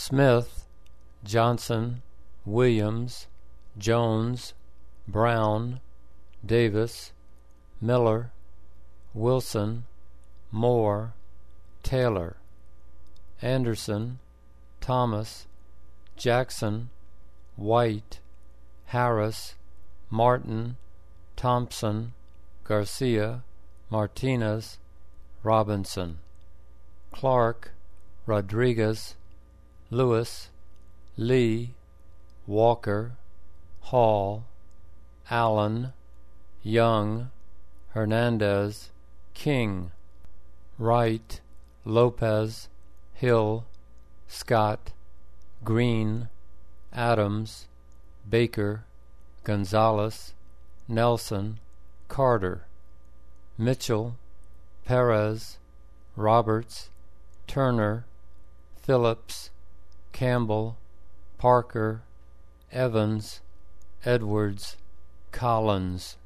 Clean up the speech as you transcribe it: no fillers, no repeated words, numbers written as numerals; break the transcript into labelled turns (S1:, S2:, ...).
S1: Smith, Johnson, Williams, Jones, Brown, Davis, Miller, Wilson, Moore, Taylor, Anderson, Thomas, Jackson, White, Harris, Martin, Thompson, Garcia, Martinez, Robinson, Clark, Rodriguez, Lewis, Lee, Walker, Hall, Allen, Young, Hernandez, King, Wright, Lopez, Hill, Scott, Green, Adams, Baker, Gonzalez, Nelson, Carter, Mitchell, Perez, Roberts, Turner, Phillips, Campbell, Parker, Evans, Edwards, Collins.